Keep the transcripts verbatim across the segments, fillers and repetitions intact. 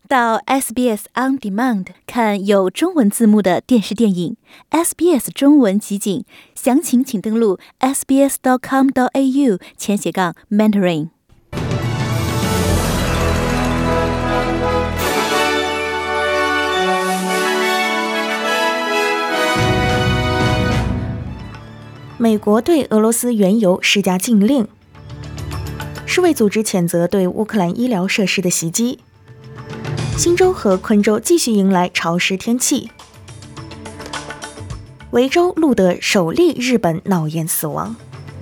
到 S B S On Demand 看有中文字幕的电视电影 S B S 中文集锦，详情请登录 s b s dot com dot a u 前斜杠 mentoring。 美国对俄罗斯原油施加禁令，世卫组织谴责对乌克兰医疗设施的袭击。新州和昆州继续迎来潮湿天气。维州录得首例日本脑炎死亡。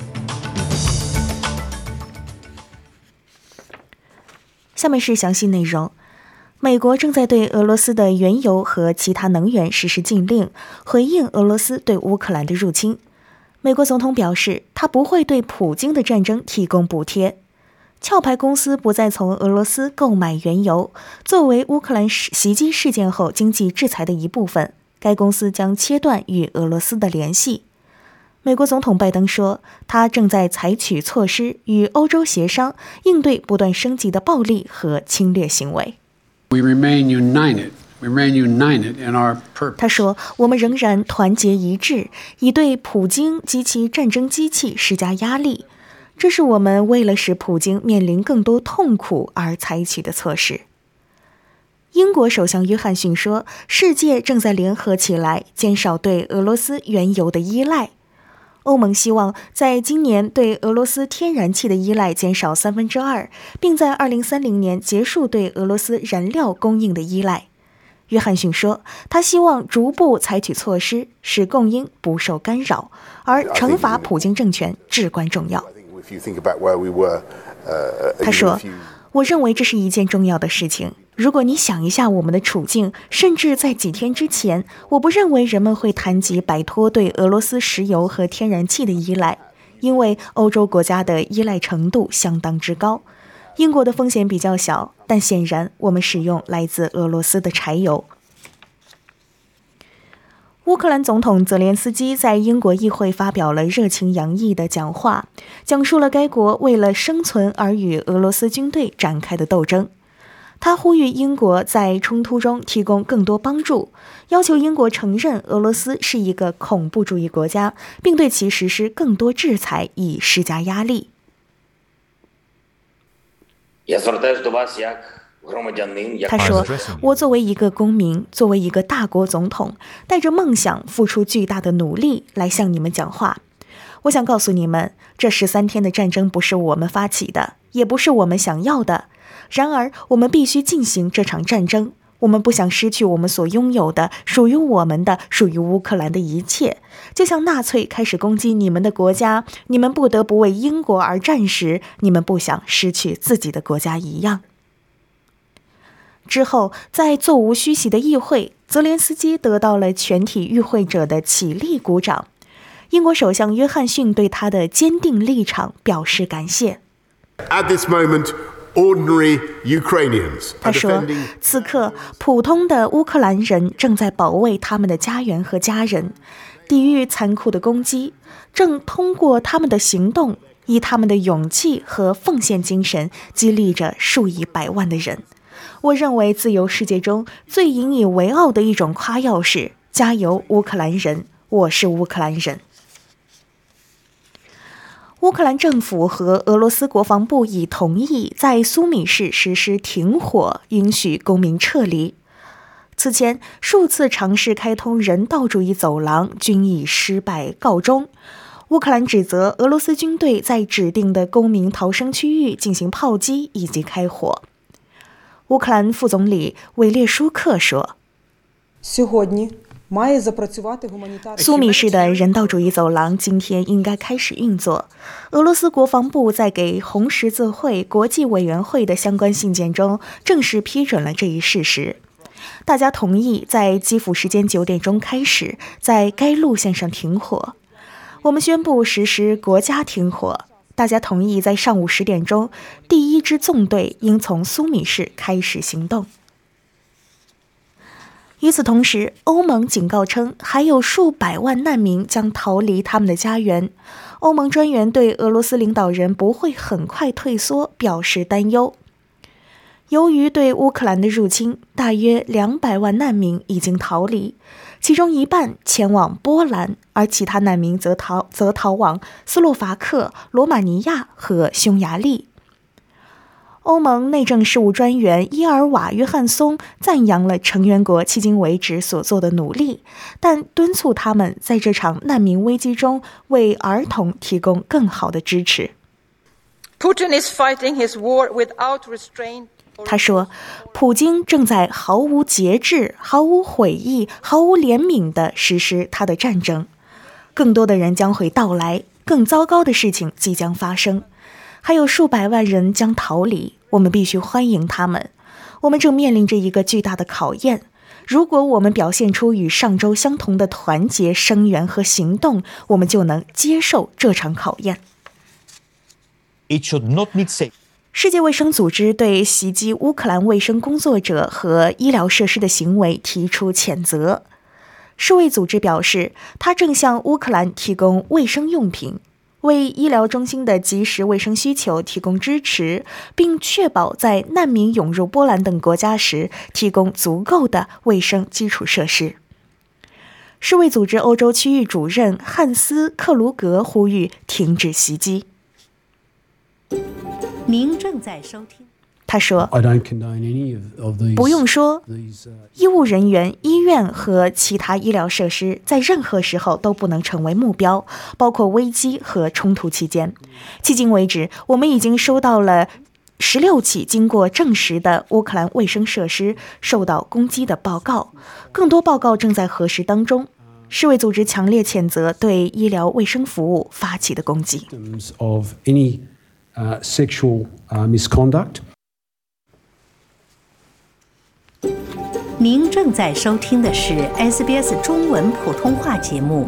下面是详细内容。美国正在对俄罗斯的原油和其他能源实施禁令，回应俄罗斯对乌克兰的入侵。美国总统表示，他不会对普京的战争提供补贴。壳牌公司不再从俄罗斯购买原油，作为乌克兰袭击事件后经济制裁的一部分，该公司将切断与俄罗斯的联系。美国总统拜登说，他正在采取措施与欧洲协商，应对不断升级的暴力和侵略行为。 We remain united. We remain united in our purpose. 他说，我们仍然团结一致，以对普京及其战争机器施加压力。这是我们为了使普京面临更多痛苦而采取的措施。英国首相约翰逊说，世界正在联合起来，减少对俄罗斯原油的依赖。欧盟希望在今年对俄罗斯天然气的依赖减少三分之二，并在二零三零年结束对俄罗斯燃料供应的依赖。约翰逊说，他希望逐步采取措施，使供应不受干扰，而惩罚普京政权至关重要。他说，我认为这是一件重要的事情。如果你想一下我们的处境，甚至在几天之前，我不认为人们会谈及摆脱对俄罗斯石油和天然气的依赖，因为欧洲国家的依赖程度相当之高。英国的风险比较小，但显然我们使用来自俄罗斯的柴油。乌克兰总统泽连斯基在英国议会发表了热情洋溢的讲话，讲述了该国为了生存而与俄罗斯军队展开的斗争。他呼吁英国在冲突中提供更多帮助，要求英国承认俄罗斯是一个恐怖主义国家，并对其实施更多制裁以施加压力。他说，我作为一个公民，作为一个大国总统，带着梦想付出巨大的努力来向你们讲话。我想告诉你们，这十三天的战争不是我们发起的，也不是我们想要的。然而我们必须进行这场战争，我们不想失去我们所拥有的，属于我们的，属于乌克兰的一切。就像纳粹开始攻击你们的国家，你们不得不为英国而战时，你们不想失去自己的国家一样。之后，在座无虚席的议会，泽连斯基得到了全体与会者的起立鼓掌。英国首相约翰逊对他的坚定立场表示感谢。 At this moment, ordinary Ukrainians 他说，此刻普通的乌克兰人正在保卫他们的家园和家人，抵御残酷的攻击，正通过他们的行动，以他们的勇气和奉献精神激励着数以百万的人。我认为自由世界中最引以为傲的一种夸耀是，加油乌克兰人，我是乌克兰人。乌克兰政府和俄罗斯国防部已同意在苏米市实施停火，允许公民撤离。此前数次尝试开通人道主义走廊均以失败告终。乌克兰指责俄罗斯军队在指定的公民逃生区域进行炮击以及开火。乌克兰副总理韦列舒克说，苏米市的人道主义走廊今天应该开始运作。俄罗斯国防部在给红十字会国际委员会的相关信件中正式批准了这一事实。大家同意在基辅时间九点钟开始在该路线上停火。我们宣布实施国家停火。大家同意在上午十点钟，第一支纵队应从苏米市开始行动。与此同时，欧盟警告称，还有数百万难民将逃离他们的家园。欧盟专员对俄罗斯领导人不会很快退缩表示担忧。 由于对乌克兰的入侵，大约两百万难民已经逃离，其中一半前往波兰，而其他难民则逃则逃往斯洛伐克、罗马尼亚和匈牙利。欧盟内政事务专员伊尔瓦·约翰松赞扬了成员国迄今为止所做的努力，但敦促他们在这场难民危机中为儿童提供更好的支持。 Putin is fighting his war without restraint. 他说，普京正在毫无节制、毫无悔意、毫无怜悯地实施他的战争。更多的人将会到来，更糟糕的事情即将发生。还有数百万人将逃离，我们必须欢迎他们。我们正面临着一个巨大的考验，如果我们表现出与上周相同的团结、声援和行动，我们就能接受这场考验。 It should not need say. 世界卫生组织对袭击乌克兰卫生工作者和医疗设施的行为提出谴责。世卫组织表示，它正向乌克兰提供卫生用品，为医疗中心的即时卫生需求提供支持，并确保在难民涌入波兰等国家时提供足够的卫生基础设施。世卫组织欧洲区域主任汉斯·克卢格呼吁停止袭击。 您正在收听。 他说 I don't condone any of, of these, 不用说， these, uh, 医务人员、医院和其他医疗设施在任何时候都不能成为目标，包括危机和冲突期间。迄今为止，我们已经收到了十六起经过证实的乌克兰卫生设施受到攻击的报告，更多报告正在核实当中。世卫组织强烈谴责对医疗卫生服务发起的攻击。 of any, uh, sexual, uh, misconduct. 您正在收听的是 S B S 中文普通话节目。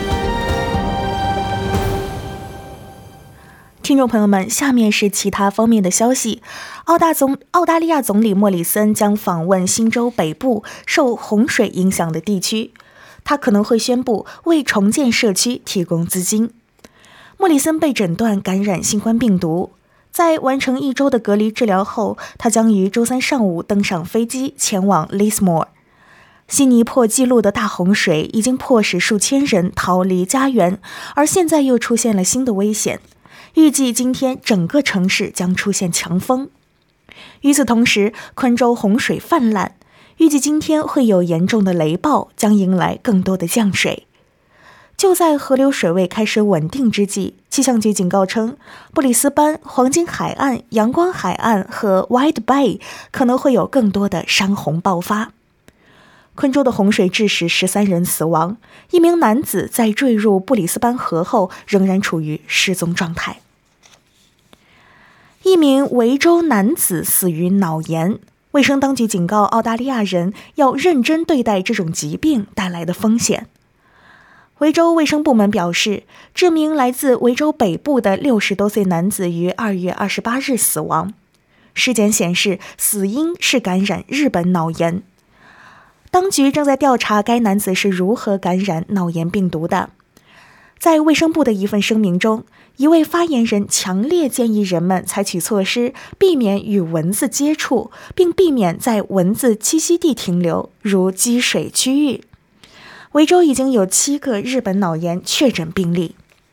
听众朋友们，下面是其他方面的消息。澳大总澳大利亚总理莫里森将访问新州北部受洪水影响的地区，他可能会宣布为重建社区提供资金。莫里森被诊断感染新冠病毒，在完成一周的隔离治疗后，他将于周三上午登上飞机前往 Lismore。 悉尼破纪录的大洪水已经迫使数千人逃离家园，而现在又出现了新的危险。预计今天整个城市将出现强风。与此同时，昆州洪水泛滥，预计今天会有严重的雷暴，将迎来更多的降水。就在河流水位开始稳定之际，气象局警告称，布里斯班、黄金海岸、阳光海岸和 Wide Bay 可能会有更多的山洪爆发。昆州的洪水致使十三人死亡，一名男子在坠入布里斯班河后仍然处于失踪状态。一名维州男子死于脑炎，卫生当局警告澳大利亚人要认真对待这种疾病带来的风险。维州卫生部门表示，这名来自维州北部的六十多岁男子于二月二十八日死亡。尸检显示，死因是感染日本脑炎。当局正在调查该男子是如何感染脑炎病毒的。在卫生部的一份声明中，一位发言人强烈建议人们采取措施，避免与蚊子接触，并避免在蚊子栖息地停留，如积水区域。维州已经有七个日本脑炎确诊病例。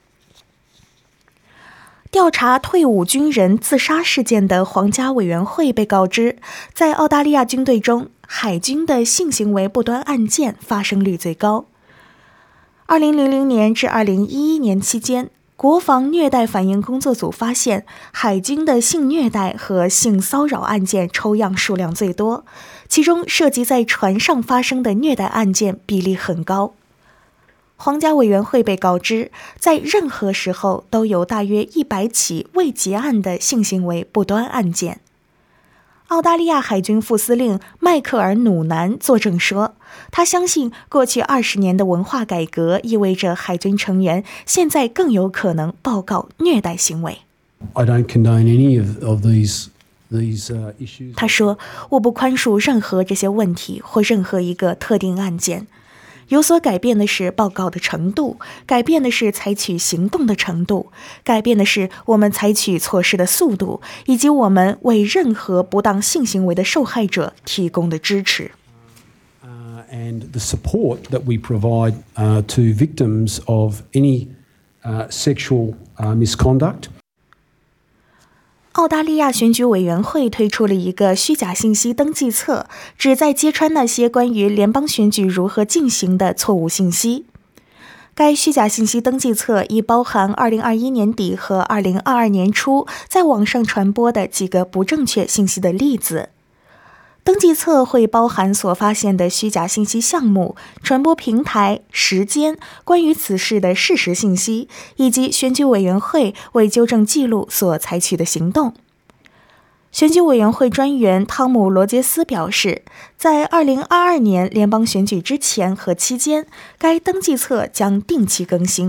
调查退伍军人自杀事件的皇家委员会被告知，在澳大利亚军队中，海军的性行为不端案件发生率最高。二零零零年至二零一一年期间，国防虐待反应工作组发现，海军的性虐待和性骚扰案件抽样数量最多，其中涉及在船上发生的虐待案件比例很高。皇家委员会被告知，在任何时候都有大约一百起未结案的性行为不端案件。澳大利亚海军副司令迈克尔·努南作证说，他相信过去二十年的文化改革意味着海军成员现在更有可能报告虐待行为。 I don't condone any of, of these, these, uh, issues. 他说，我不宽恕任何这些问题或任何一个特定案件。 有所改变的是报告的程度，改变的是采取行动的程度，改变的是我们采取措施的速度，以及我们为任何不当性行为的受害者提供的支持。 Uh, and the support that we provide uh, to victims of any uh, sexual uh, misconduct. 澳大利亚选举委员会推出了一个虚假信息登记册，旨在揭穿那些关于联邦选举如何进行的错误信息。该虚假信息登记册已包含二零二一年底和二零二二年初在网上传播的几个不正确信息的例子。登记册会包含所发现的虚假信息项目、传播平台、时间、关于此事的事实信息，以及选举委员会为纠正记录所采取的行动。选举委员会专员汤姆·罗杰斯表示，在二零二二年联邦选举之前和期间，该登记册将定期更新。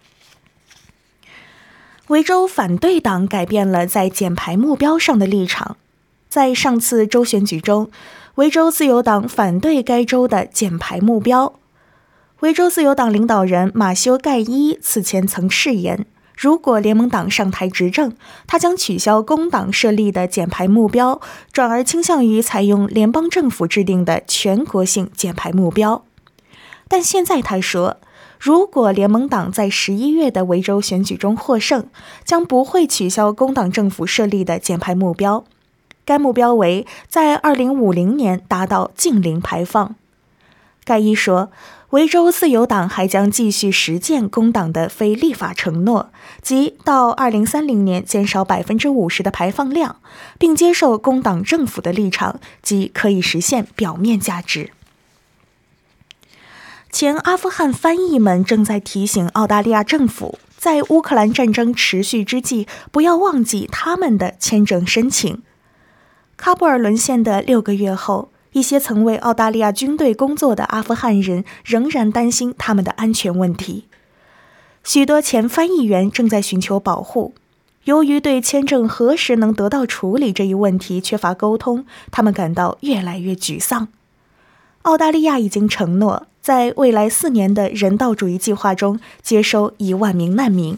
维州反对党改变了在减排目标上的立场。在上次州选举中，维州自由党反对该州的减排目标。维州自由党领导人马修·盖伊此前曾誓言，如果联盟党上台执政，他将取消工党设立的减排目标，转而倾向于采用联邦政府制定的全国性减排目标。但现在他说，如果联盟党在十一月的维州选举中获胜，将不会取消工党政府设立的减排目标。该目标为在二零五零年达到净零排放。盖伊说，维州自由党还将继续实践工党的非立法承诺，即到二零三零年减少 百分之五十 的排放量，并接受工党政府的立场，即可以实现表面价值。前阿富汗翻译们正在提醒澳大利亚政府，在乌克兰战争持续之际，不要忘记他们的签证申请。喀布尔沦陷的六个月后，一些曾为澳大利亚军队工作的阿富汗人仍然担心他们的安全问题。许多前翻译员正在寻求保护。由于对签证何时能得到处理这一问题缺乏沟通，他们感到越来越沮丧。澳大利亚已经承诺，在未来四年的人道主义计划中接收一万名难民。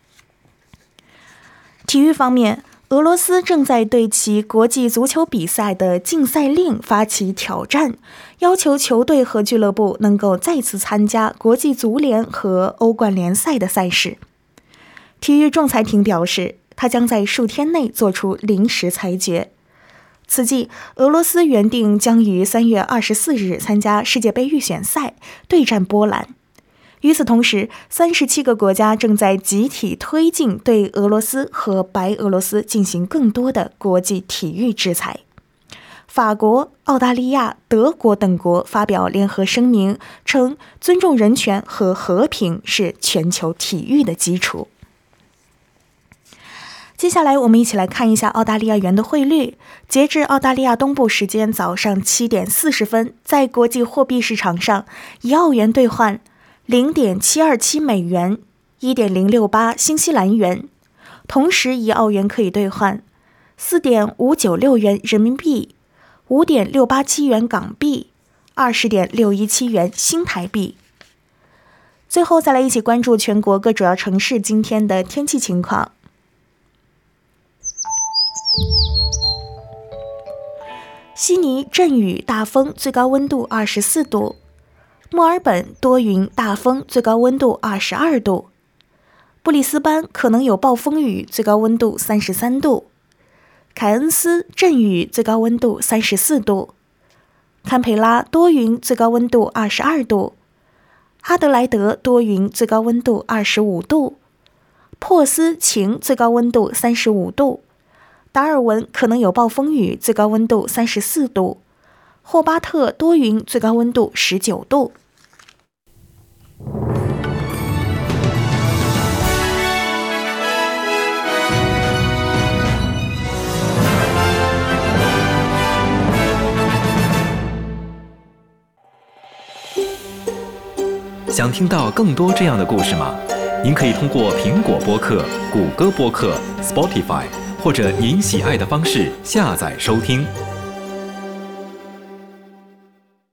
体育方面，俄罗斯正在对其国际足球比赛的禁赛令发起挑战，要求球队和俱乐部能够再次参加国际足联和欧冠联赛的赛事。体育仲裁庭表示，他将在数天内做出临时裁决。此际，俄罗斯原定将于三月二十四日参加世界杯预选赛，对战波兰。与此同时，三十七个国家正在集体推进对俄罗斯和白俄罗斯进行更多的国际体育制裁。法国、澳大利亚、德国等国发表联合声明，称尊重人权和和平是全球体育的基础。接下来我们一起来看一下澳大利亚元的汇率。截至澳大利亚东部时间早上七点四十分，在国际货币市场上，一澳元兑换零点七二七美元，一点零六八新西兰元。同时，一澳元可以兑换四点五九六元人民币，五点六八七元港币，二十点六一七元新台币。最后，再来一起关注全国各主要城市今天的天气情况。悉尼阵雨大风，最高温度二十四度。墨尔本多云大风，最高温度二十二度。布里斯班可能有暴风雨，最高温度三十三度。凯恩斯阵雨，最高温度三十四度。堪培拉多云，最高温度二十二度。阿德莱德多云，最高温度二十五度。珀斯晴，最高温度三十五度。达尔文可能有暴风雨，最高温度三十四度。霍巴特多云，最高温度十九度。 想听到更多这样的故事吗？您可以通过苹果播客、谷歌播客、Spotify 或者您喜爱的方式下载收听。